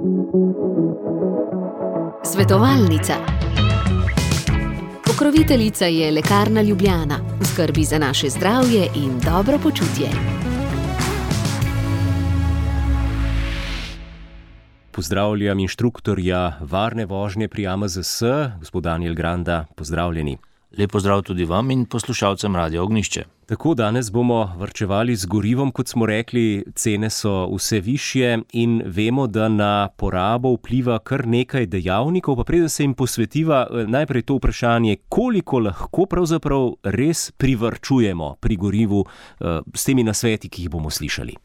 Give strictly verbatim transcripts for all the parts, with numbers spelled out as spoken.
Svetovalnica. Pokroviteljica je Lekarna Ljubljana. Skrbi za naše zdravje in dobro počutje. Pozdravljam inštruktorja varne vožnje pri A M Z S, gospod Daniel Granda, pozdravljeni. Lep pozdrav tudi vam in poslušalcem Radia Ognjišče. Tako, danes bomo varčevali z gorivom, kot smo rekli, cene so vse višje in vemo, da na porabo vpliva kar nekaj dejavnikov, pa preden se jim posvetiva, najprej to vprašanje, koliko lahko pravzaprav res privarčujemo pri gorivu s temi nasveti, ki jih bomo slišali.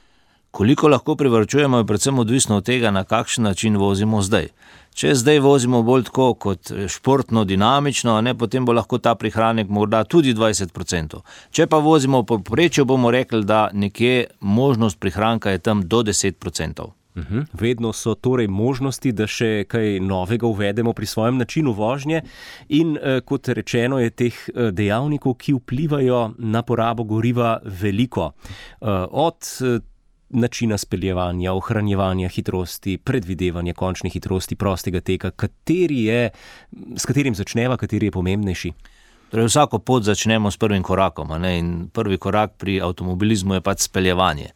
Koliko lahko privarčujemo, je predvsem odvisno od tega, na kakšen način vozimo zdaj. Če zdaj vozimo bolj tako kot športno, dinamično, ne, potem bo lahko ta prihranek morda tudi dvajset procentov. Če pa vozimo po povprečju, bomo rekli, da nekje možnost prihranka je tam do deset procentov. Uhum. Vedno so torej možnosti, da še kaj novega uvedemo pri svojem načinu vožnje in eh, kot rečeno je teh eh, dejavnikov, ki vplivajo na porabo goriva veliko. Eh, od eh, načina speljevanja, ohranjevanja hitrosti, predvidevanja končne hitrosti prostega teka, kateri je, s katerim začneva, kateri je pomembnejši? Torej vsako pot začnemo s prvim korakom, a ne? In prvi korak pri avtomobilizmu je pač speljevanje.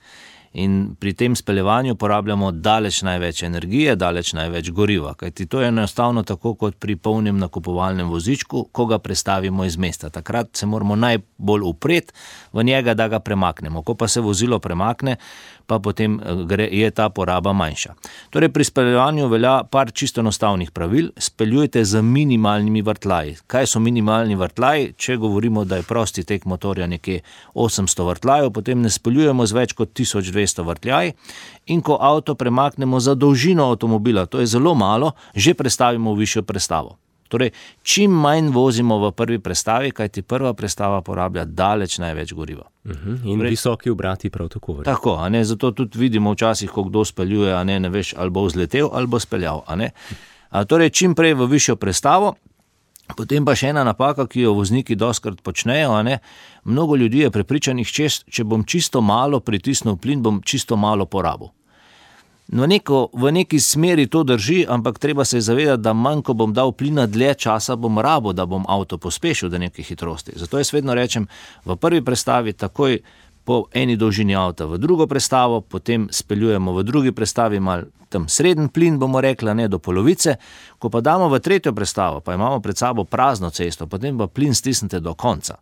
In pri tem speljevanju porabljamo daleč največ energije, daleč največ goriva, kajti to je enostavno tako kot pri polnem nakupovalnem vozičku, ko ga prestavimo iz mesta. Takrat se moramo najbolj upreti v njega, da ga premaknemo. Ko pa se vozilo premakne, pa potem gre, je ta poraba manjša. Torej pri speljevanju velja par čisto enostavnih pravil. Speljujte z minimalnimi vrtljaji. Kaj so minimalni vrtljaji? Če govorimo, da je prosti tek motorja nekje osemsto vrtljajev, potem ne speljujemo z več kot tisoč dvesto vrtljaji in ko avto premaknemo za dolžino avtomobila, to je zelo malo, že prestavimo v višjo prestavo. Torej, čim manj vozimo v prvi prestavi, kajti prva prestava porablja daleč največ goriva. Uhum. In torej, visoki obrati prav tako. Vre. Tako, a ne, zato tudi vidimo včasih, ko kdo speljuje, a ne, ne veš, ali bo vzletel, ali bo speljal, a ne. A torej, čim prej v višjo prestavo, potem pa še ena napaka, ki jo vozniki dostikrat počnejo, a ne, mnogo ljudi je prepričanih, čez, če bom čisto malo pritisnil plin, bom čisto malo porabil. No, neko, v neki smeri to drži, ampak treba se zavedati, da manj, ko bom dal plina, dlje časa bom rabo, da bom avto pospešil do neke hitrosti. Zato jaz vedno rečem, v prvi prestavi takoj po eni dolžini avta v drugo prestavo, potem speljujemo v drugi prestavi mal tam sreden plin, bomo rekla, ne do polovice, ko pa damo v tretjo prestavo, pa imamo pred sabo prazno cesto, potem pa plin stisnete do konca.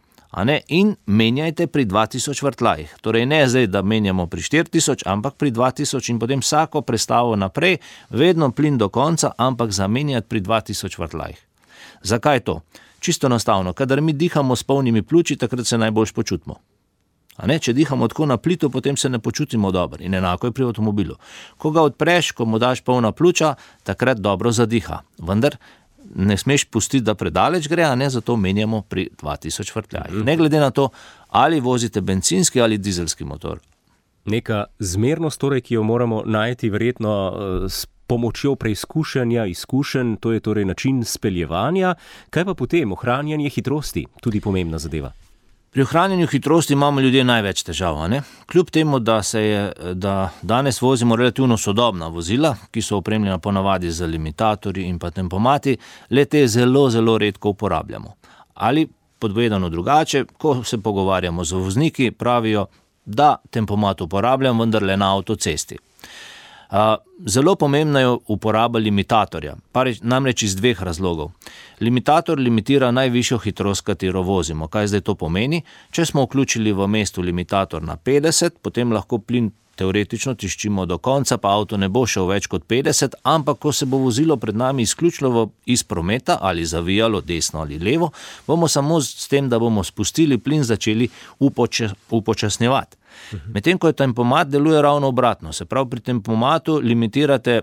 A ne, in menjajte pri dva tisoč vrtljajih. Torej ne zdaj, da menjamo pri štiri tisoč, ampak pri dva tisoč in potem vsako prestavo naprej, vedno plin do konca, ampak zamenjati pri dva tisoč vrtljajih. Zakaj to? Čisto enostavno, kadar mi dihamo s polnimi pljuči, takrat se najboljš počutimo. A ne, če dihamo tako na plitu, potem se ne počutimo dobro in enako je pri avtomobilu. Ko ga odpreš, ko mu daš polna pljuča, takrat dobro zadiha. Vendar ne smeš pustiti, da predaleč gre, a ne, zato menjamo pri dva tisoč vrtljajih. Ne glede na to, ali vozite bencinski ali dizelski motor. Neka zmernost, torej, ki jo moramo najti verjetno s pomočjo preizkušanja, izkušenj, to je torej način speljevanja. Kaj pa potem ohranjanje hitrosti, tudi pomembna zadeva? Pri ohranjanju hitrosti imamo ljudje največ težav, a ne? Kljub temu, da se je, da danes vozimo relativno sodobna vozila, ki so opremljena ponavadi z limitatorji in pa tempomati, le te zelo, zelo redko uporabljamo. Ali povedano drugače, ko se pogovarjamo z vozniki, pravijo, da tempomat uporabljam, vendar le na avtocesti. Uh, zelo pomembna je uporaba limitatorja, namreč iz dveh razlogov. Limitator limitira najvišjo hitrost, katero vozimo. Kaj zdaj to pomeni? Če smo vključili v mestu limitator na petdeset, potem lahko plin teoretično tiščimo do konca, pa avto ne bo šel več kot petdeset, ampak ko se bo vozilo pred nami izključilo iz prometa ali zavijalo desno ali levo, bomo samo s tem, da bomo spustili plin, začeli upoče, upočasnjevati. Medtem ko je tempomat, deluje ravno obratno. Se pravi, pri tempomatu limitirate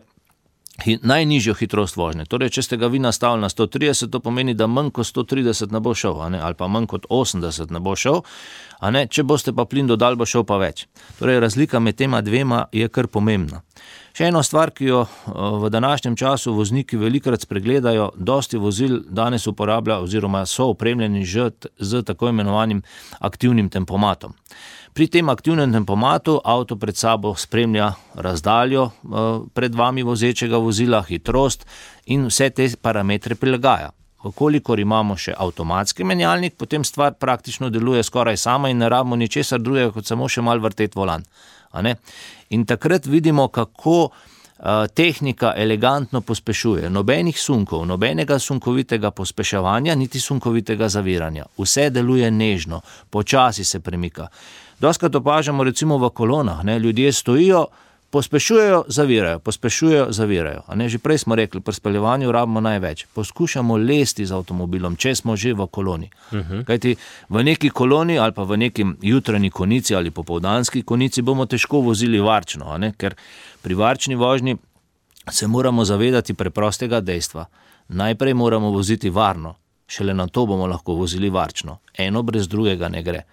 hi, najnižjo hitrost vožnje. Torej, če ste ga vi nastavili na sto trideset, to pomeni, da manj kot sto trideset ne bo šel, a ne? Ali pa manj kot osemdeset ne bo šel, a ne? Če boste pa plin dodali, bo šel pa več. Torej, razlika med tema dvema je kar pomembna. Še ena stvar, ki jo v današnjem času vozniki velikrat spregledajo, dosti vozil danes uporablja oziroma so opremljeni že z tako imenovanim aktivnim tempomatom. Pri tem aktivnem tempomatu avto pred sabo spremlja razdaljo pred vami vozečega vozila, hitrost in vse te parametre prilagaja. Vkolikor imamo še avtomatski menjalnik, potem stvar praktično deluje skoraj sama in ne rabimo ničesar drugega, kot samo še malo vrteti volan. A ne? In takrat vidimo, kako tehnika elegantno pospešuje. Nobenih sunkov, nobenega sunkovitega pospeševanja, niti sunkovitega zaviranja. Vse deluje nežno, počasi se premika. Doskrat opažamo recimo v kolonah, ne, ljudje stojijo, pospešujejo, zavirajo, pospešujejo, zavirajo. A ne, že prej smo rekli, pri speljevanju rabimo največ. Poskušamo lesti z avtomobilom, če smo že v koloni. Uh-huh. Kajti v neki koloni ali pa v neki jutranji konici ali popoldanski konici bomo težko vozili varčno, a ne, ker pri varčni vožnji se moramo zavedati preprostega dejstva. Najprej moramo voziti varno, šele na to bomo lahko vozili varčno. Eno brez drugega ne gre.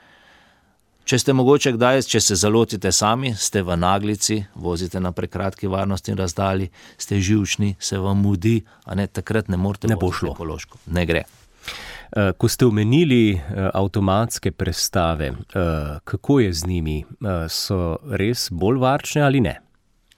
Če ste mogoče kdaj, če se zalotite sami, ste v naglici, vozite na prekratki varnostni razdalji, ste živčni, se vam mudi, a ne, takrat ne morete ne bo šlo ekološko. Ne gre. Ko ste omenili avtomatske prestave, kako je z njimi? So res bolj varčne ali ne?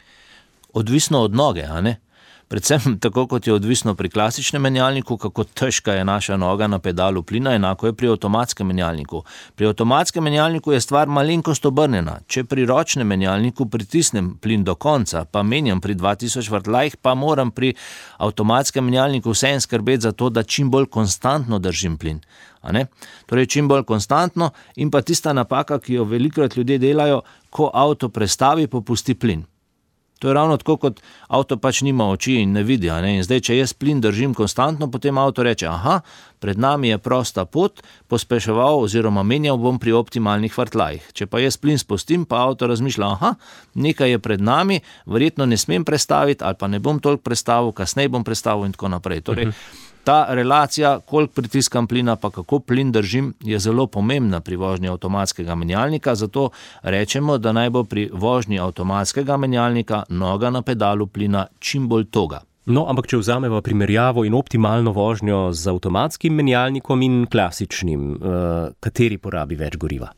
Odvisno od noge, a ne? Predvsem tako, kot je odvisno pri klasičnem menjalniku, kako težka je naša noga na pedalu plina, enako je pri avtomatskem menjalniku. Pri avtomatskem menjalniku je stvar malenkost obrnjena. Če pri ročnem menjalniku pritisnem plin do konca, pa menjam pri dva tisoč vrtljajih, pa moram pri avtomatskem menjalniku vseeno skrbeti za to, da čim bolj konstantno držim plin. A ne? Torej čim bolj konstantno in pa tista napaka, ki jo velikokrat ljudje delajo, ko avto prestavi, popusti plin. To je ravno tako, kot avto pač nima oči in ne vidi. Ne? In zdaj, če jaz plin držim konstantno, potem avto reče, aha, pred nami je prosta pot, pospeševal oziroma menjal bom pri optimalnih vrtljajih. Če pa jaz plin spustim, pa avto razmišlja, aha, nekaj je pred nami, verjetno ne smem prestaviti ali pa ne bom toliko prestavil, kasneje bom prestavil in tako naprej. Torej, ta relacija, koliko pritiskam plina, pa kako plin držim, je zelo pomembna pri vožnji avtomatskega menjalnika, zato rečemo, da naj bo pri vožnji avtomatskega menjalnika noga na pedalu plina čim bolj toga. No, ampak če vzamemo primerjavo in optimalno vožnjo z avtomatskim menjalnikom in klasičnim, kateri porabi več goriva?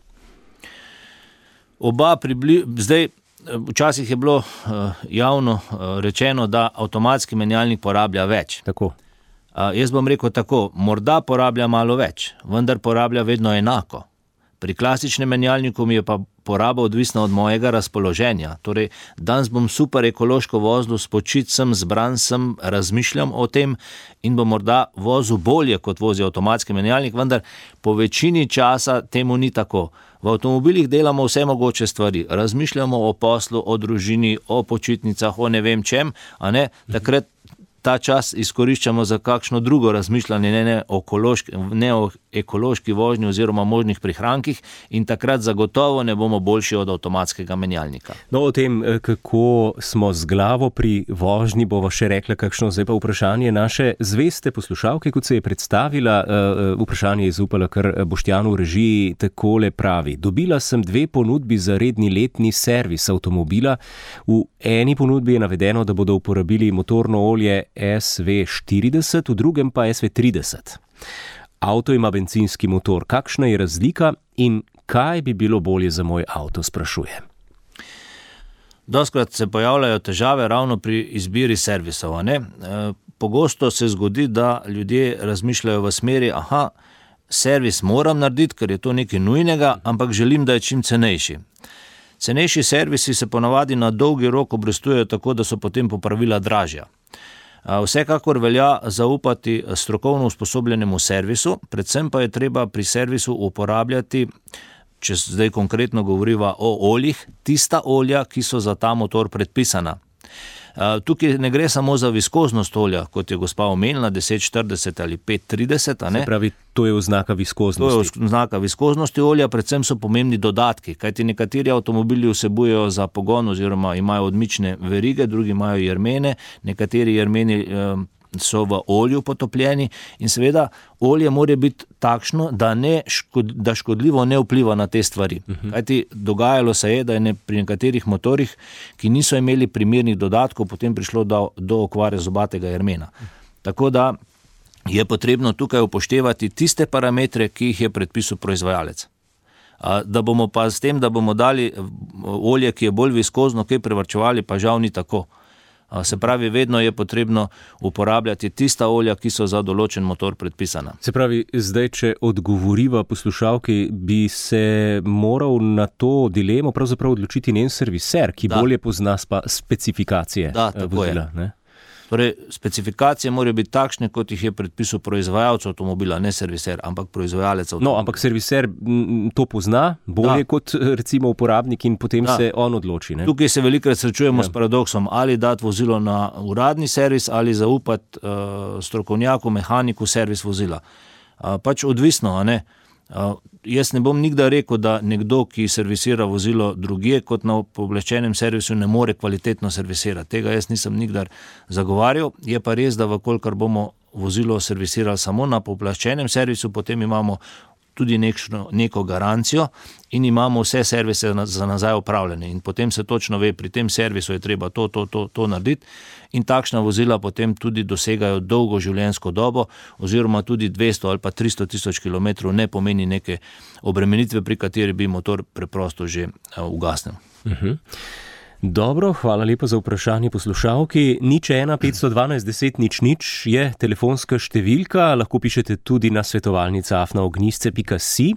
Oba pribli... Zdaj, včasih je bilo javno rečeno, da avtomatski menjalnik porablja več. Tako. Uh, jaz bom rekel tako, morda porablja malo več, vendar porablja vedno enako. Pri klasičnem menjalniku mi je pa poraba odvisna od mojega razpoloženja. Torej, danes bom super ekološko vozil, spočit sem, zbran sem, razmišljam o tem in bom morda vozil bolje, kot vozi avtomatski menjalnik, vendar po večini časa temu ni tako. V avtomobilih delamo vse mogoče stvari, razmišljamo o poslu, o družini, o počitnicah, o ne vem čem, a ne, takrat ta čas izkoriščamo za kakšno drugo razmišljanje, ne, ne, ekološki, ne o ekološki vožnji oziroma možnih prihrankih in takrat zagotovo ne bomo boljši od avtomatskega menjalnika. No, o tem, kako smo z glavo pri vožnji, bova še rekla kakšno zdaj pa vprašanje naše zveste poslušalke, kot se je predstavila, vprašanje je izupala kar Boštjanu v režiji, takole pravi. Dobila sem dve ponudbi za redni letni servis avtomobila. V eni ponudbi je navedeno, da bodo uporabili motorno olje S V štirideset, v drugem pa S V trideset. Avto ima bencinski motor. Kakšna je razlika in kaj bi bilo bolje za moj avto, sprašuje? Doskrat se pojavljajo težave ravno pri izbiri servisov. Ne? Pogosto se zgodi, da ljudje razmišljajo v smeri, aha, servis moram narediti, ker je to nekaj nujnega, ampak želim, da je čim cenejši. Cenejši servisi se ponavadi na dolgi rok obrestujejo tako, da so potem popravila dražja. Vsekakor velja zaupati strokovno usposobljenemu servisu, predvsem pa je treba pri servisu uporabljati, če zdaj konkretno govoriva o oljih, tista olja, ki so za ta motor predpisana. Tukaj ne gre samo za viskoznost olja, kot je gospa omenila, deset štirideset ali pet trideset. Se pravi, to je oznaka viskoznosti. To je oznaka viskoznosti olja, predvsem so pomembni dodatki, kajti nekateri avtomobili vsebujejo za pogon oziroma imajo odmične verige, drugi imajo jermene, nekateri jermeni so v olju potopljeni in seveda olje mora biti takšno, da, ne škod, da škodljivo ne vpliva na te stvari. Uh-huh. Kajti dogajalo se je, da je ne, pri nekaterih motorjih, ki niso imeli primernih dodatkov, potem prišlo do, do okvare zobatega jermena. Uh-huh. Tako da je potrebno tukaj upoštevati tiste parametre, ki jih je predpisal proizvajalec. Da bomo pa s tem, da bomo dali olje, ki je bolj viskozno, kaj privarčevali, pa žal ni tako. Se pravi, vedno je potrebno uporabljati tista olja, ki so za določen motor predpisana. Se pravi, zdaj, če odgovoriva poslušalki, bi se moral na to dilemo pravzaprav odločiti njen serviser, ki da. bolje pozna spa specifikacije da, vozila. Ne? Torej, specifikacije morajo biti takšne, kot jih je predpisal proizvajalec avtomobila, ne serviser, ampak proizvajalec avtomobila. No, ampak serviser to pozna bolje da. kot recimo uporabnik in potem da. se on odloči. Ne? Tukaj se velikokrat srečujemo ja. s paradoksom, ali dati vozilo na uradni servis ali zaupati uh, strokovnjaku, mehaniku servis vozila. Uh, pač odvisno, a ne? Uh, jaz ne bom nikdar rekel, da nekdo, ki servisira vozilo drugje, kot na pooblaščenem servisu, ne more kvalitetno servisirati. Tega jaz nisem nikdar zagovarjal. Je pa res, da vkolikor bomo vozilo servisirali samo na pooblaščenem servisu, potem imamo tudi nekšno, neko garancijo in imamo vse servise za nazaj upravljene. In potem se točno ve, pri tem servisu je treba to, to, to, to narediti in takšna vozila potem tudi dosegajo dolgo življenjsko dobo oziroma tudi dvesto ali pa tristo tisoč kilometrov ne pomeni neke obremenitve, pri kateri bi motor preprosto že ugasnil. Uh-huh. Dobro, hvala lepa za vprašanje poslušalki. Nič ena petsto dvanajst deset nič nič je telefonska številka, lahko pišete tudi na svetovalnica afna ognjisce pika si.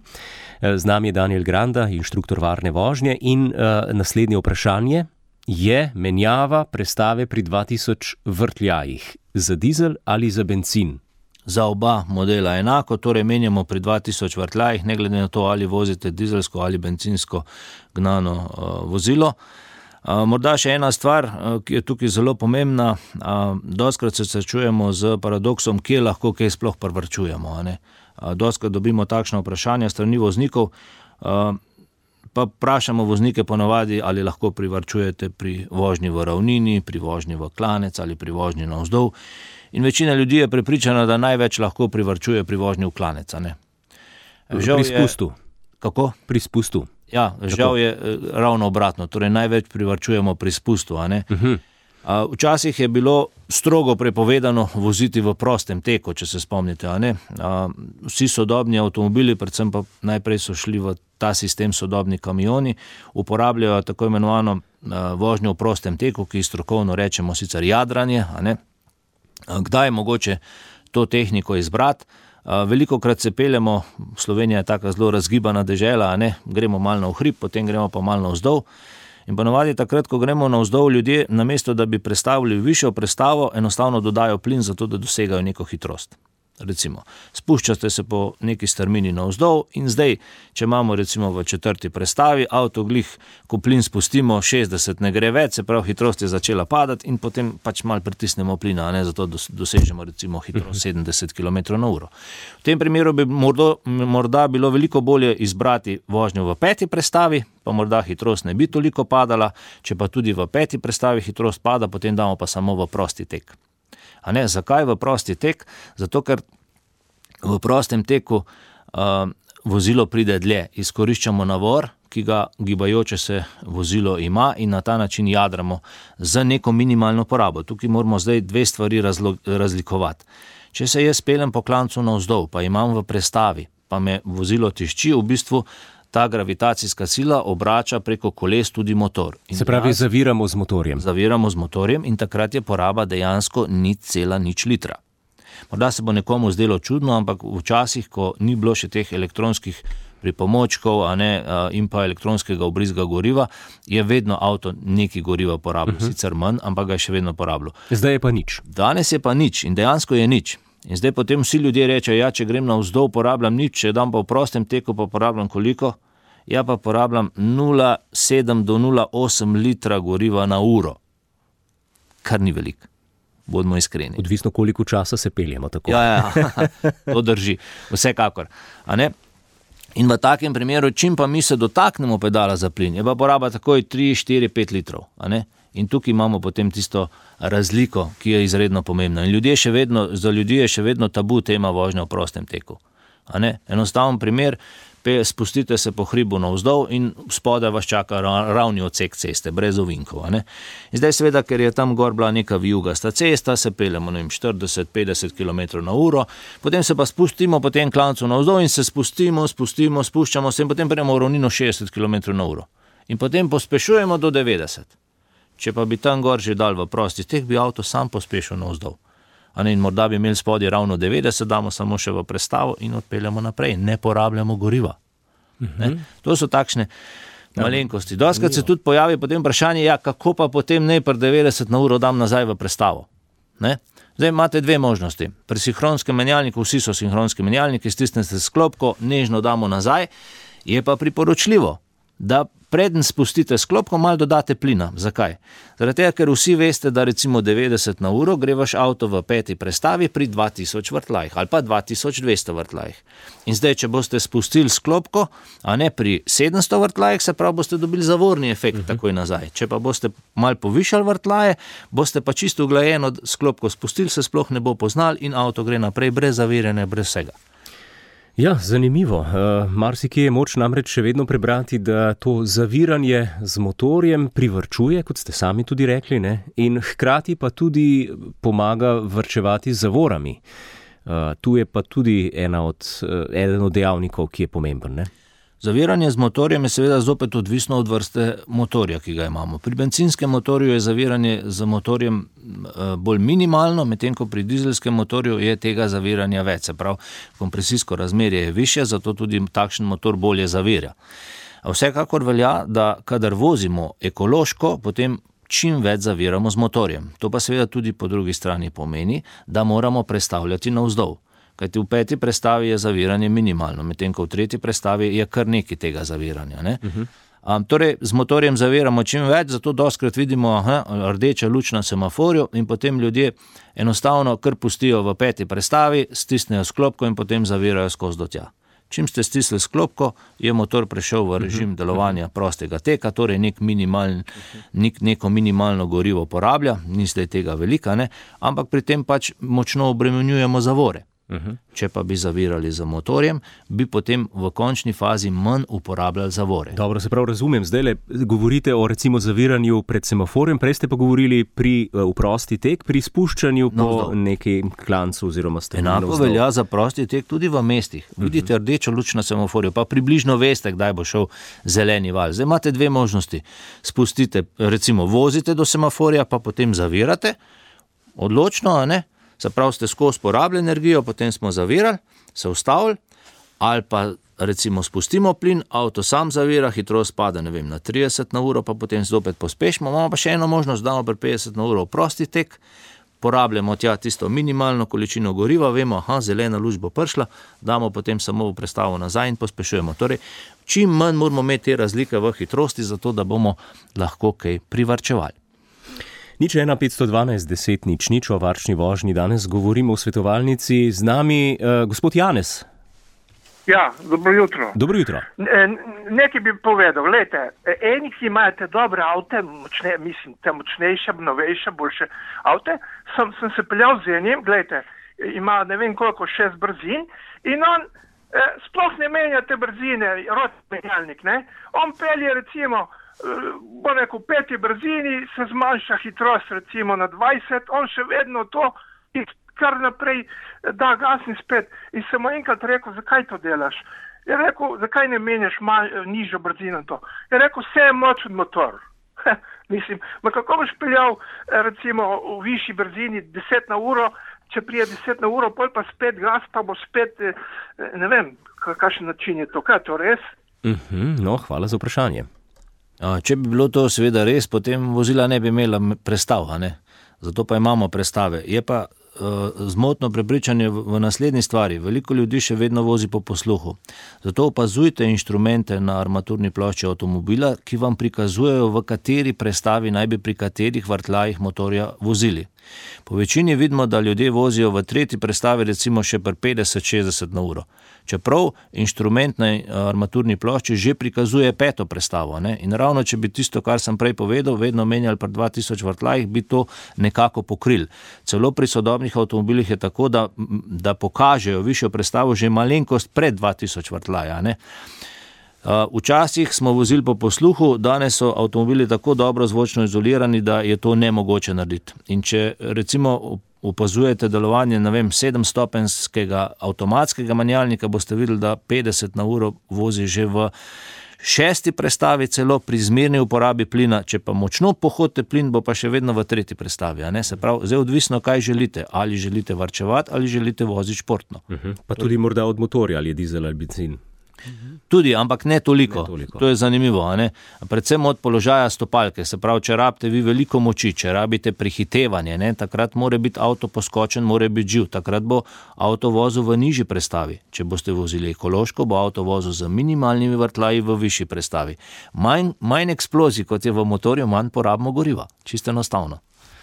Z nami je Daniel Granda, inštruktor varne vožnje in uh, naslednje vprašanje je menjava prestave pri dva tisoč vrtljajih za dizel ali za bencin? Za oba modela enako, torej menjamo pri dva tisoč vrtljajih, ne glede na to, ali vozite dizelsko ali bencinsko gnano uh, vozilo. Uh, morda še ena stvar, uh, ki je tukaj zelo pomembna, uh, dostikrat se srečujemo z paradoksom, kje lahko kaj sploh privarčujemo. Uh, dostikrat dobimo takšno vprašanje strani voznikov, uh, pa vprašamo voznike ponovadi, ali lahko privarčujete pri vožnji v ravnini, pri vožnji v klanec ali pri vožnji navzdol. In večina ljudi je prepričana, da največ lahko privarčuje pri vožnji v klanec. Pri spustu. Je... Kako? Pri spustu. Ja, žal je ravno obratno, torej največ privarčujemo pri spustu. A ne? Uh-huh. A, včasih je bilo strogo prepovedano voziti v prostem teku, če se spomnite. A ne? A, vsi sodobni avtomobili, predvsem pa najprej so šli v ta sistem sodobni kamioni, uporabljajo tako imenovano a, vožnjo v prostem teku, ki strokovno rečemo sicer jadranje. A ne? A, kdaj je mogoče to tehniko izbrati? Veliko krat se peljemo, Slovenija je taka zelo razgibana dežela, a ne, gremo malo na hrib, potem gremo pa malo navzdol. In ponavadi takrat, ko gremo navzdol, ljudje, namesto da bi prestavili višjo prestavo, enostavno dodajo plin za to, da dosegajo neko hitrost. Recimo, spuščate se po neki strmini navzdol in zdaj, če imamo recimo v četrti prestavi, avto glih, ko plin spustimo, šestdeset ne gre več, se pravi, hitrost je začela padati in potem pač malo pritisnemo plina, a ne, zato dosežemo recimo hitrost sedemdeset kilometrov na uro. V tem primeru bi morda, morda bilo veliko bolje izbrati vožnjo v peti prestavi, pa morda hitrost ne bi toliko padala, če pa tudi v peti prestavi hitrost pada, potem damo pa samo v prosti tek. A ne, zakaj v prosti tek? Zato, ker v prostem teku uh, vozilo pride dlje. Izkoriščamo navor, ki ga gibajoče se vozilo ima in na ta način jadramo za neko minimalno porabo. Tukaj moramo zdaj dve stvari razlo- razlikovati. Če se jaz peljem po klancu navzdol, pa imam v prestavi, pa me vozilo tišči, v bistvu ta gravitacijska sila obrača preko koles tudi motor. In se pravi, zaviramo z motorjem. Zaviramo z motorjem in takrat je poraba dejansko nič cela nič litra. Morda se bo nekomu zdelo čudno, ampak včasih, ko ni bilo še teh elektronskih pripomočkov a ne, in pa elektronskega vbrizga goriva, je vedno avto neki goriva porabil. Uh-huh. Sicer manj, ampak ga je še vedno porabljal. Zdaj je pa nič. Danes je pa nič in dejansko je nič. In zdaj potem vsi ljudje rečejo, ja, če grem navzdol, porabljam nič, če dam pa v prostem teku, pa porabljam koliko? Ja, pa porabljam nula celih sedem do nula celih osem litra goriva na uro. Kar ni veliko. Bodimo iskreni. Odvisno, koliko časa se peljemo tako. Ja, ja, to drži. Vsekakor. A ne? In v takem primeru, čim pa mi se dotaknemo pedala za plin, je pa poraba takoj tri, štiri, pet litrov. A ne? In tukaj imamo potem tisto razliko, ki je izredno pomembna. In ljudje še vedno, za ljudi je še vedno tabu tema vožnja v prostem teku. A ne? Enostaven primer, spustite se po hribu navzdol in spodaj vas čaka ravni odsek ceste, brez ovinkov. In zdaj seveda, ker je tam gor bila neka vijugasta cesta, se peljemo, ne vem, štirideset do petdeset kilometrov na uro, potem se pa spustimo po tem klancu navzdol in se spustimo, spustimo, spuščamo se in potem prijemo v ravnino šestdeset kilometrov na uro. In potem pospešujemo do devetdeset. Če pa bi tam gor že dal v prosti tek, bi avto sam pospešil navzdol. In morda bi imeli spodaj ravno devetdeset, damo samo še v prestavo in odpeljamo naprej. Ne porabljamo goriva. Uh-huh. To so takšne malenkosti. Doskrat se tudi pojavi potem vprašanje, ja, kako pa potem ne pri devetdeset na uro dam nazaj v prestavo. Ne? Zdaj imate dve možnosti. Pri sinhronskem menjalniku, vsi so sinhronski menjalniki, stisnete sklopko, nežno damo nazaj, je pa priporočljivo, da preden spustite sklopko, malo dodate plina. Zakaj? Zaradi tega, ker vsi veste, da recimo devetdeset na uro gre vaš avto v peti prestavi pri dva tisoč vrtljajih ali pa dva tisoč dvesto vrtljajih. In zdaj, če boste spustili sklopko, a ne pri sedemsto vrtljajih, se prav boste dobili zavorni efekt uh-huh. takoj nazaj. Če pa boste malo povišali vrtljaje, boste pa čisto uglajeno sklopko spustili, se sploh ne bo poznal in avto gre naprej brez zaviranja, brez vsega. Ja, zanimivo. Uh, marsikje je moč namreč še vedno prebrati, da to zaviranje z motorjem privrčuje, kot ste sami tudi rekli, ne? In hkrati pa tudi pomaga vrčevati z zavorami. Uh, tu je pa tudi ena od, uh, eden od dejavnikov, ki je pomemben, ne? Zaviranje z motorjem je seveda zopet odvisno od vrste motorja, ki ga imamo. Pri benzinskem motorju je zaviranje z motorjem bolj minimalno, medtem ko pri dizelskem motorju je tega zaviranja več. Se pravi, kompresijsko razmerje je višje, zato tudi takšen motor bolje zavirja. Vsekakor velja, da kadar vozimo ekološko, potem čim več zaviramo z motorjem. To pa seveda tudi po drugi strani pomeni, da moramo prestavljati navzdol. Kajti v peti prestavi je zaviranje minimalno, medtem ko v tretji prestavi je kar nekaj tega zaviranja. Ne? Uh-huh. Um, torej, z motorjem zaviramo čim več, zato doskrat vidimo aha, rdeča luč na semaforju in potem ljudje enostavno kar pustijo v peti prestavi, stisnejo sklopko in potem zavirajo skozi do tja. Čim ste stisnili sklopko, je motor prešel v režim delovanja prostega teka, torej nek minimaln, nek, neko minimalno gorivo porablja, ni zdaj tega velika, ne? Ampak pri tem pač močno obremenjujemo zavore. Uh-huh. Če pa bi zavirali z motorjem, bi potem v končni fazi manj uporabljali zavore. Dobro, se prav razumem. Zdaj le govorite o recimo zaviranju pred semaforjem, prej ste pa govorili pri uh, prosti tek, pri spuščanju no, po zdaj. Neki klancu oziroma strani. Enako velja za prosti tek tudi v mestih. Uh-huh. Vidite rdečo luč na semaforju, pa približno veste, kdaj bo šel zeleni val. Zdaj imate dve možnosti. Spustite, recimo vozite do semaforja, pa potem zavirate, odločno, a ne? Se pravi, ste skozi porabili energijo, potem smo zavirali, se ustavili, ali pa recimo spustimo plin, avto sam zavira, hitrost pada, ne vem, na trideset na uro, pa potem zopet pospešimo. Imamo pa še eno možnost, damo pri petdeset na uro v prosti tek, porabljamo tja tisto minimalno količino goriva, vemo, aha, zelena luč bo prišla, damo potem samo v prestavo nazaj in pospešujemo. Torej, čim manj moramo imeti te razlike v hitrosti, zato da bomo lahko kaj privarčevali. Nič ena petsto dvanajst deset nič nič o varčni vožnji. Danes govorimo o svetovalnici. Z nami uh, gospod Janez. Ja, dobro jutro. Dobro jutro. Nekaj bi povedal. Glejte, eni, ki imate dobre avte, močne, mislim, te močnejše, novejše, boljše avte, sem, sem se peljal z enim, glejte, ima ne vem koliko, šest brzin in on eh, sploh ne menja te brzine, rotni menjalnik, ne. On pelje recimo bo rekel, v peti brzini se zmanjša hitrost recimo na dvajset, on še vedno to kar naprej da gas in spet. In sem mu enkrat rekel, zakaj to delaš? Je rekel, zakaj ne menjaš manj, nižjo brzino to? Je rekel, vse je močen motor. Mislim, ma kako boš peljal recimo v višji brzini deset na uro, če prije deset na uro, pol pa spet gas, pa bo spet, ne vem, kakšen način je to, kaj je to res? Uh-huh, no, hvala za vprašanje. Če bi bilo to seveda res, potem vozila ne bi imela prestav, ne? Zato pa imamo prestave. Je pa uh, zmotno prepričanje v, v naslednji stvari. Veliko ljudi še vedno vozi po posluhu. Zato opazujte inštrumente na armaturni plošči avtomobila, ki vam prikazujejo, v kateri prestavi naj bi pri katerih vrtljajih motorja vozili. Po večini vidimo, da ljudje vozijo v tretji prestavi recimo še pri petdeset šestdeset na uro. Čeprav inštrument na armaturni plošči že prikazuje peto prestavo. Ne? In ravno, če bi tisto, kar sem prej povedal, vedno menjali pri dva tisoč vrtljajih, bi to nekako pokril. Celo pri sodobnih sodobnih avtomobilih je tako, da, da pokažejo višjo prestavo že malenkost pred dva tisoč vrtljaja, ne. Včasih smo vozili po posluhu, danes so avtomobili tako dobro zvočno izolirani, da je to nemogoče narediti. In če recimo opazujete delovanje, ne vem, sedemstopenjskega avtomatskega menjalnika, boste videli, da petdeset na uro vozi že v šesti prestavi, celo pri zmerni uporabi plina. Če pa močno pohodite plin, bo pa še vedno v tretji prestavi. A ne? Se pravi, zdaj odvisno, kaj želite. Ali želite varčevati, ali želite voziti športno. Uh-huh. Pa tudi morda od motorja, ali je dizel ali benzin. Tudi, ampak ne toliko. ne toliko. To je zanimivo. A ne? Predvsem od položaja stopalke. Se pravi, če rabite vi veliko moči, če rabite prihitevanje, ne? Takrat mora biti avto poskočen, mora biti živ. Takrat bo avto vozil v nižji prestavi. Če boste vozili ekološko, bo avto vozil z minimalnimi vrtljaji v višji prestavi. Manj, manj eksplozij, kot je v motorju, manj porabimo goriva. Čisto enostavno.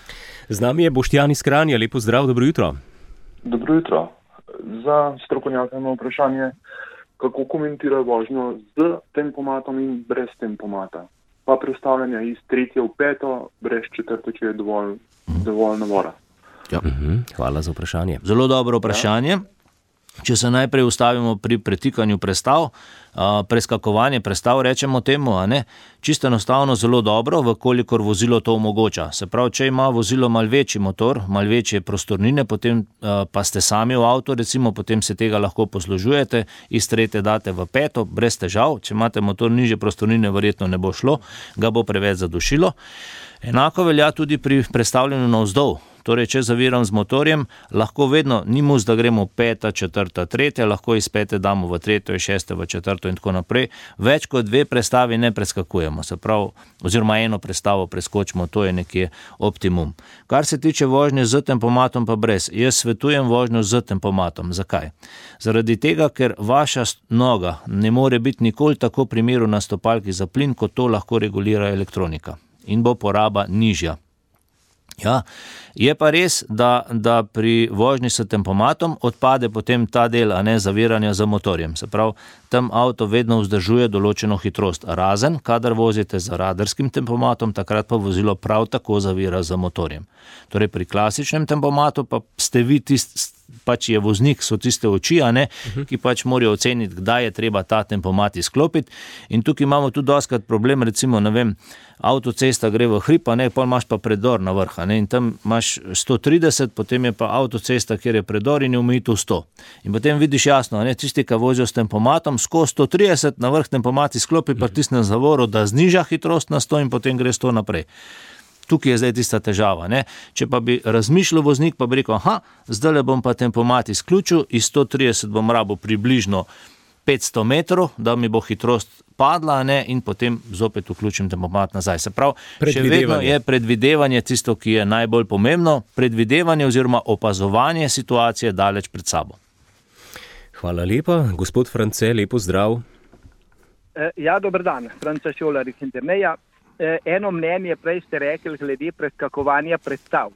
Z nami je Boštjan iz Kranja. Lepo zdrav, dobro jutro. Dobro jutro. Za strokovnjaka imam vprašanje, kako komentira vožnjo z tempomatom in brez tempomata. Pa prestavljanja iz tretje v peto, brez četrte, če je dovolj, dovolj navora. Ja. Uh-huh. Hvala za vprašanje. Zelo dobro vprašanje. Ja. Če se najprej ustavimo pri pretikanju prestav, preskakovanje prestav, rečemo temu, a ne, čisto enostavno zelo dobro, vkolikor vozilo to omogoča. Se pravi, če ima vozilo mal večji motor, mal večje prostornine, potem pa ste sami v avtu, recimo, potem se tega lahko poslužujete, iz tretje date v peto, brez težav. Če imate motor nižje prostornine, verjetno ne bo šlo, ga bo preveč zadušilo. Enako velja tudi pri prestavljanju navzdol. Torej, če zaviram z motorjem, lahko vedno, ni mus, da gremo peta, četrta, tretja, lahko iz pete damo v tretjo, iz šeste v četrto in tako naprej. Več kot dve prestavi ne preskakujemo, se pravi, oziroma eno prestavo preskočimo, to je nekje optimum. Kar se tiče vožnje z tempomatom pa brez, jaz svetujem vožnjo z tempomatom. Zakaj? Zaradi tega, ker vaša noga ne more biti nikoli tako pri miru na stopalki za plin, kot to lahko regulira elektronika in bo poraba nižja. Ja, je pa res, da, da pri vožnji s tempomatom odpade potem ta del, a ne, zaviranja za motorjem. Se pravi, tam avto vedno vzdržuje določeno hitrost. Razen, kadar vozite z radarskim tempomatom, takrat pa vozilo prav tako zavira za motorjem. Torej, pri klasičnem tempomatu pa ste vi tist, pač je voznik, so tiste oči, a ne, ki pač morajo oceniti, kdaj je treba ta tempomat izklopiti. In tukaj imamo tudi dostikrat problem, recimo, ne vem, avtocesta gre v hrib, a ne, pol imaš pa predor na vrh, a ne, in tam imaš sto trideset, potem je pa avtocesta, kjer je predor in je omejitev sto. In potem vidiš jasno, a ne, tisti, ki vozijo s tempomatom, skozi sto trideset na vrh tempomat izklopi, pa tisne zavoro, da zniža hitrost na sto in potem gre sto naprej. Tukaj je zdaj tista težava, ne. Če pa bi razmišljal voznik, pa bi rekel, aha, zdaj bom pa tempomat izključil, iz sto trideset bom rabil približno petsto metrov, da mi bo hitrost padla, ne, in potem zopet vključim tempomat nazaj. Se pravi, še vedno je predvidevanje tisto, ki je najbolj pomembno, predvidevanje oziroma opazovanje situacije daleč pred sabo. Hvala lepa. Gospod France, lepo zdrav. Ja, dober dan. France Šolar iz Interneja. Eno mnenje prej ste rekli glede preskakovanja prestav.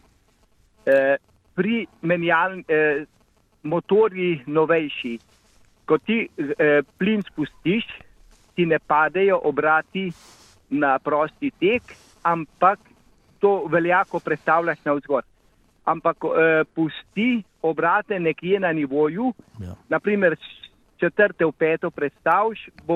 Pri menjalni motorji novejši, ko ti plin spustiš, ti ne padejo obrati na prosti tek, ampak to velja, ko prestavljaš navzgor. Ampak pusti obrate nekje na nivoju, ja. Naprimer četrte v peto prestaviš, bo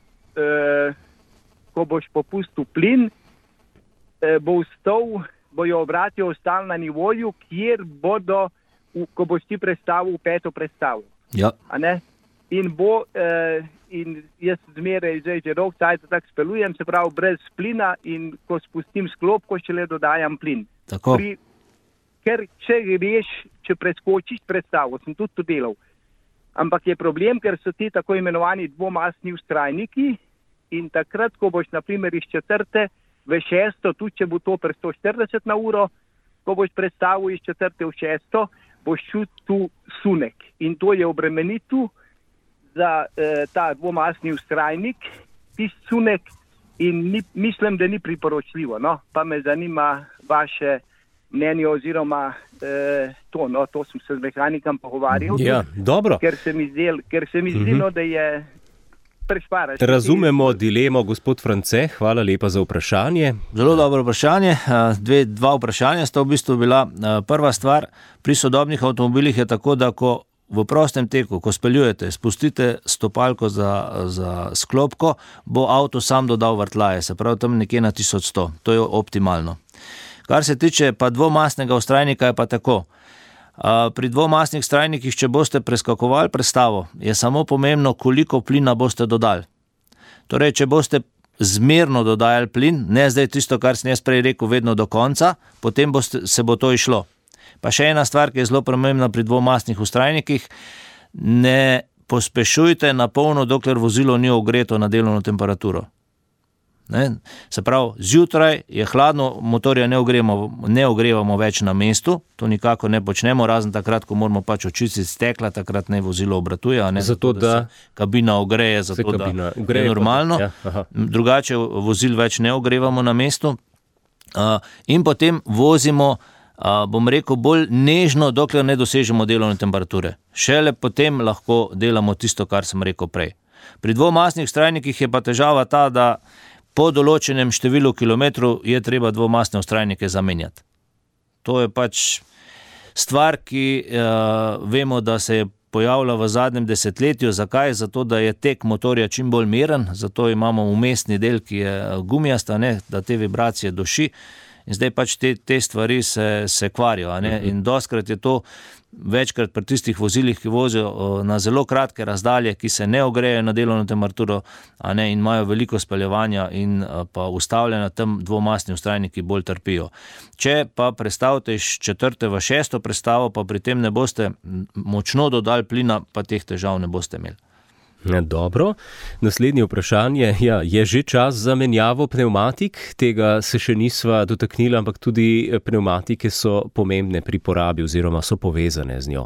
ko boš popustil plin, bo vstal, bojo obrati ostali na nivoju, kjer bodo, ko boš ti prestavil v peto prestavu. Ja. A ne? In bo, in jaz zmeraj zdaj že rok cajt tako spelujem, se pravi brez plina, in ko spustim sklopko, šele dodajam plin. Tako. Pri, ker če greš, če preskočiš prestavo, sem tudi to delal. Ampak je problem, ker so ti tako imenovani dvomasni vztrajniki, in takrat, ko boš na primer iz četrte v šesto, tudi če bo to pre sto štirideset na uro, ko boš predstavil iz četrte v šesto, boš čutil sunek. In to je obremenitev za eh, ta dvomasni vztrajnik, tisti sunek, in ni, mislim, da ni priporočljivo. No? Pa me zanima vaše mnenje oziroma eh, to, no, to sem se z mehanikom pogovarjal. Ja, dobro. Ker se mi zdel, ker se mi zdi, mm-hmm. no, da je prešparaš. Razumemo dilemo, gospod France, hvala lepa za vprašanje. Zelo dobro vprašanje. Dve, dva vprašanja sta v bistvu bila. Prva stvar, pri sodobnih avtomobilih je tako, da ko v prostem teku, ko speljujete, spustite stopalko za, za sklopko, bo avto sam dodal vrtlaje, se pravi tam nekje na tisoč sto. To je optimalno. Kar se tiče pa dvomasnega vztrajnika, je pa tako. Pri dvomasnih vztrajnikih, če boste preskakovali prestavo, je samo pomembno, koliko plina boste dodali. Torej, če boste zmerno dodajali plin, ne zdaj tisto, kar sem jaz prej rekel, vedno do konca, potem boste, se bo to išlo. Pa še ena stvar, ki je zelo pomembna pri dvomasnih vztrajnikih, ne pospešujte na polno, dokler vozilo ni ogreto na delovno temperaturo. Ne? Se pravi, zjutraj je hladno, motorja ne ogrevamo, ne ogrevamo več na mestu, to nikako ne počnemo, razen takrat, ko moramo pač očistiti stekla, takrat ne vozilo obratuje, a ne zato, zato, da, da se kabina ogreje, zato da je normalno. Ja, drugače vozil več ne ogrevamo na mestu. Uh, in potem vozimo, uh, bom rekel, bolj nežno, dokler ne dosežemo delovne temperature. Šele potem lahko delamo tisto, kar sem rekel prej. Pri dvomasnih vztrajnikih je pa težava ta, da po določenem številu kilometrov je treba dvomasne vztrajnike zamenjati. To je pač stvar, ki uh, vemo, da se je pojavila v zadnjem desetletju. Zakaj? Zato, da je tek motorja čim bolj miren, zato imamo umestni del, ki je gumijasta, ne, da te vibracije duši. In zdaj pač te, te stvari se, se kvarijo. A ne? In doskrat je to večkrat pri tistih vozilih, ki vozijo na zelo kratke razdalje, ki se ne ogrejejo na delovno temperaturo, a ne, in imajo veliko speljevanja in pa ustavljanja, tam dvomasni vztrajniki bolj trpijo. Če pa prestavite iz četrte v šesto prestavo, pa pri tem ne boste močno dodali plina, pa teh težav ne boste imeli. Dobro, naslednje vprašanje, ja, je že čas za menjavo pnevmatik, tega se še nisva dotaknila, ampak tudi pnevmatike so pomembne pri porabi oziroma so povezane z njo.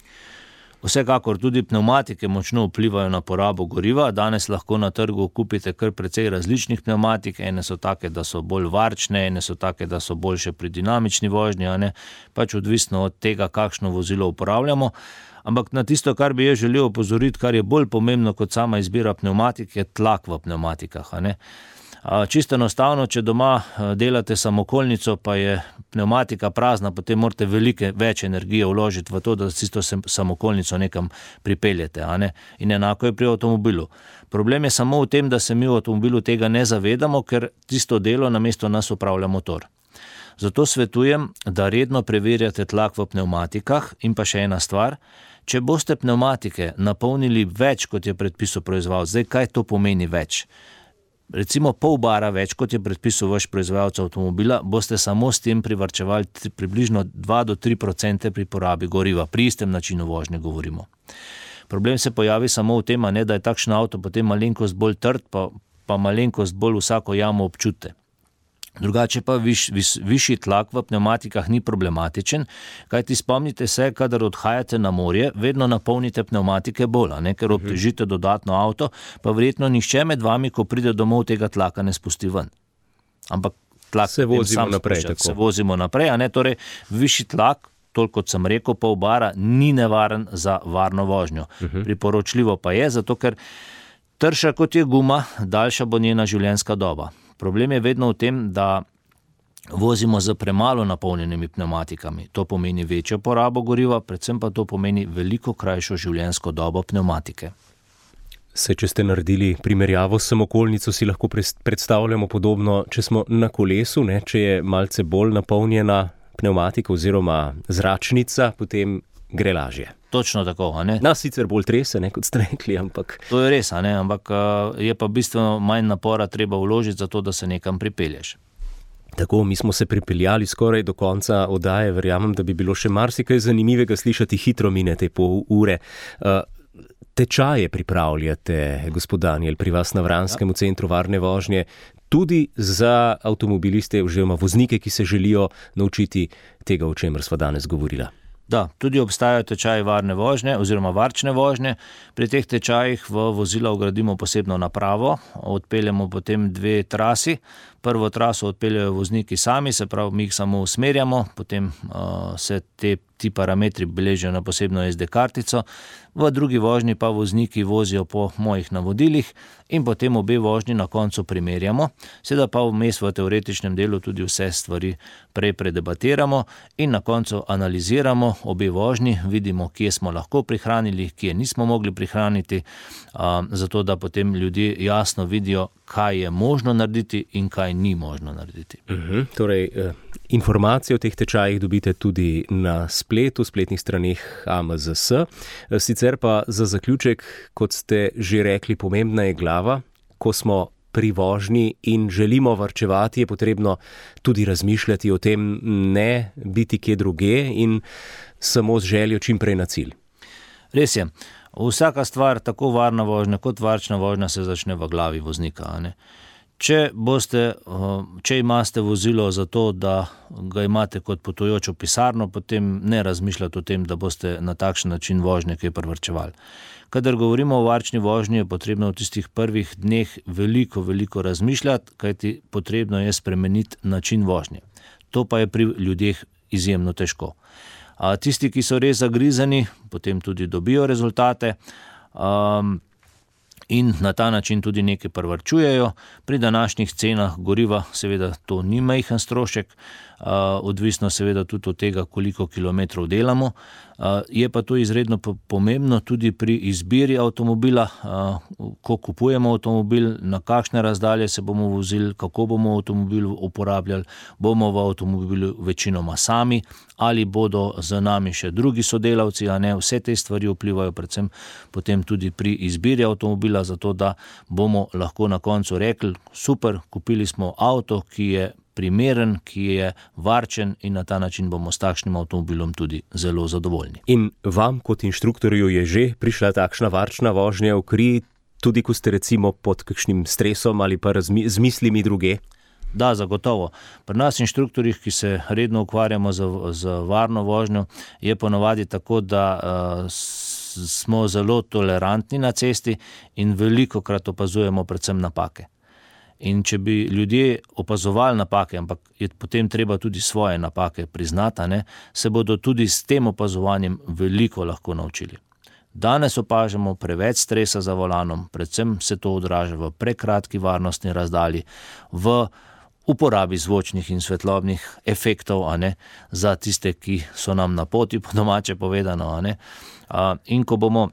Vsekakor tudi pnevmatike močno vplivajo na porabo goriva, danes lahko na trgu kupite kar precej različnih pnevmatik, ene so take, da so bolj varčne, ene so take, da so boljše pri dinamični vožnji, a ne, pač odvisno od tega, kakšno vozilo uporabljamo. Ampak na tisto, kar bi jaz želel opozoriti, kar je bolj pomembno kot sama izbira pnevmatik, je tlak v pnevmatikah. A ne? A, čisto enostavno, če doma delate samokolnico, pa je pnevmatika prazna, potem morate velike več energije vložiti v to, da tisto samokolnico nekam pripeljete. A ne? In enako je pri avtomobilu. Problem je samo v tem, da se mi v avtomobilu tega ne zavedamo, ker tisto delo namesto nas upravlja motor. Zato svetujem, da redno preverjate tlak v pnevmatikah in pa še ena stvar, če boste pnevmatike napolnili več, kot je predpisal proizvajalec, zdaj kaj to pomeni več? Recimo pol bara več, kot je predpisal vaš proizvajalec avtomobila, boste samo s tem privarčevali približno dva do tri procente pri porabi goriva, pri istem načinu vožnje govorimo. Problem se pojavi samo v tem, ne, da je takšen avto potem malenkost bolj trd, pa, pa malenkost bolj vsako jamo občute. Drugače pa viš, viš, višji tlak v pnevmatikah ni problematičen, kajti spomnite se, kadar odhajate na morje, vedno napolnite pnevmatike bolj, ne, ker obtežite dodatno avto, pa verjetno nihče med vami, ko pride domov, tega tlaka ne spusti ven. Ampak tlak se vozimo naprej, spušča, se vozimo naprej, a ne, torej višji tlak, toliko kot sem rekel, pol bara ni nevaren za varno vožnjo. Uh-huh. Priporočljivo pa je, zato ker trša kot je guma, daljša bo njena življenjska doba. Problem je vedno v tem, da vozimo z premalo napolnjenimi pnevmatikami. To pomeni večjo porabo goriva, predvsem pa to pomeni veliko krajšo življenjsko dobo pnevmatike. Se, če ste naredili primerjavo s samokolnico, si lahko predstavljamo podobno, če smo na kolesu, ne, če je malce bolj napolnjena pnevmatika oziroma zračnica, potem gre lažje. Točno tako, a ne? Nas sicer bolj trese, ne, kot ste rekli, ampak... To je res, a ne, ampak je pa bistveno manj napora treba vložiti za to, da se nekam pripelješ. Tako, mi smo se pripeljali skoraj do konca oddaje, verjamem, da bi bilo še marsikaj zanimivega slišati, hitro mine te pol ure. Tečaje pripravljate, gospod Daniel, pri vas na Vranskem v centru varne vožnje, tudi za avtomobiliste oziroma voznike, ki se želijo naučiti tega, o čemer sva danes govorila. Da, tudi obstajajo tečaji varne vožnje oziroma varčne vožnje. Pri teh tečajih v vozila vgradimo posebno napravo, odpeljemo potem dve trasi. Prvo traso odpeljajo vozniki sami, se pravi, mi jih samo usmerjamo, potem uh, se te ti parametri beležijo na posebno es de kartico, v drugi vožnji pa vozniki vozijo po mojih navodilih in potem obe vožnji na koncu primerjamo, seveda pa vmes v teoretičnem delu tudi vse stvari prej predebatiramo in na koncu analiziramo obe vožnji, vidimo, kje smo lahko prihranili, kje nismo mogli prihraniti, a, zato da potem ljudje jasno vidijo, kaj je možno narediti in kaj ni možno narediti. Uh-huh. Torej, eh, informacije o teh tečajih dobite tudi na spletu, spletnih straneh A M Z S. Sicer pa za zaključek, kot ste že rekli, pomembna je glava, ko smo pri vožnji in želimo varčevati, je potrebno tudi razmišljati o tem, ne biti kje druge in samo z željo čim prej na cilj. Res je. Vsaka stvar, tako varna vožnja kot varčna vožnja, se začne v glavi voznika. A ne? Če boste, če imate vozilo za to, da ga imate kot potujočo pisarno, potem ne razmišljate o tem, da boste na takšen način vožnje kaj privarčevali. Kadar govorimo o varčni vožnji, je potrebno v tistih prvih dneh veliko, veliko razmišljati, kajti potrebno je spremeniti način vožnje. To pa je pri ljudeh izjemno težko. A tisti, ki so res zagrizeni, potem tudi dobijo rezultate um, in na ta način tudi nekaj privarčujejo. Pri današnjih cenah goriva seveda to ni majhen strošek, uh, odvisno seveda tudi od tega, koliko kilometrov delamo. Uh, je pa to izredno pomembno tudi pri izbiri avtomobila, uh, ko kupujemo avtomobil, na kakšne razdalje se bomo vozili, kako bomo avtomobil uporabljali, bomo v avtomobilu večinoma sami ali bodo z nami še drugi sodelavci, a ne, vse te stvari vplivajo predvsem potem tudi pri izbiri avtomobila, zato da bomo lahko na koncu rekli, super, kupili smo avto, ki je primeren, ki je varčen in na ta način bomo s takšnim avtomobilom tudi zelo zadovoljni. In vam kot inštruktorju je že prišla takšna varčna vožnja v kri, tudi ko ste recimo pod kakšnim stresom ali pa razmi- z mislimi druge? Da, zagotovo. Pri nas inštruktorjih, ki se redno ukvarjamo z, z varno vožnjo, je ponavadi tako, da uh, smo zelo tolerantni na cesti in veliko krat opazujemo predvsem napake. In če bi ljudje opazovali napake, ampak je potem treba tudi svoje napake priznati, ne, se bodo tudi s tem opazovanjem veliko lahko naučili. Danes opažamo preveč stresa za volanom, predvsem se to odraža v prekratki varnostni razdalji, v uporabi zvočnih in svetlobnih efektov, a ne, za tiste, ki so nam na poti, po domače povedano. A ne. A, in ko bomo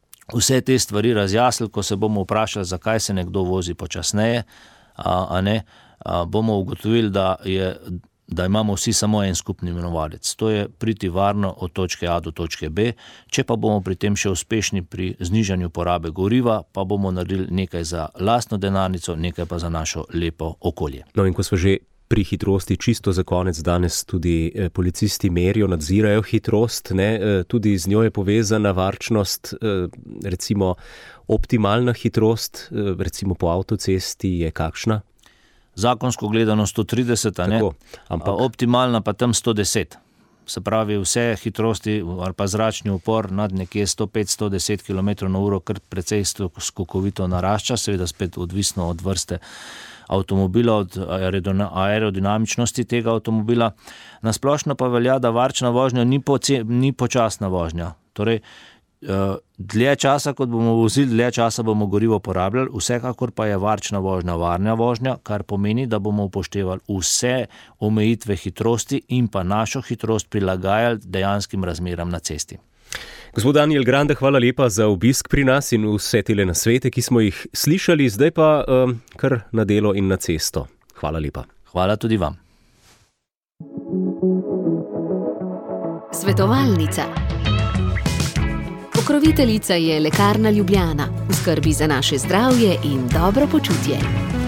vse te stvari razjasnili, ko se bomo vprašali, zakaj se nekdo vozi počasneje, a, a ne, a, bomo ugotovili, da je da imamo vsi samo en skupni imenovalec. To je priti varno od točke A do točke B, če pa bomo pri tem še uspešni pri znižanju porabe goriva, pa bomo naredili nekaj za lastno denarnico, nekaj pa za našo lepo okolje. No in ko smo že pri hitrosti, čisto za konec, danes tudi eh, policisti merijo, nadzirajo hitrost, ne, eh, tudi z njo je povezana varčnost, eh, recimo optimalna hitrost, eh, recimo po avtocesti je kakšna? Zakonsko gledano sto trideset, a ne? Tako, ampak... optimalna pa tam sto deset. Se pravi, vse hitrosti ali pa zračni upor nad nekje sto pet do sto deset kilometrov na uro, kar precej skokovito narašča, seveda spet odvisno od vrste avtomobila, od aerodinamičnosti tega avtomobila. Nasplošno pa velja, da varčna vožnja ni, poce, ni počasna vožnja. Torej, dlje časa, kot bomo vozili, dlje časa bomo gorivo porabljali, vsekakor pa je varčna vožnja varna vožnja, kar pomeni, da bomo upoštevali vse omejitve hitrosti in pa našo hitrost prilagajali dejanskim razmeram na cesti. Gospod Daniel Grande, hvala lepa za obisk pri nas in vse tele nasvete, ki smo jih slišali, zdaj pa um, kar na delo in na cesto. Hvala lepa. Hvala tudi vam. Svetovalnica. Pokroviteljica je Lekarna Ljubljana, v skrbi za naše zdravje in dobro počutje.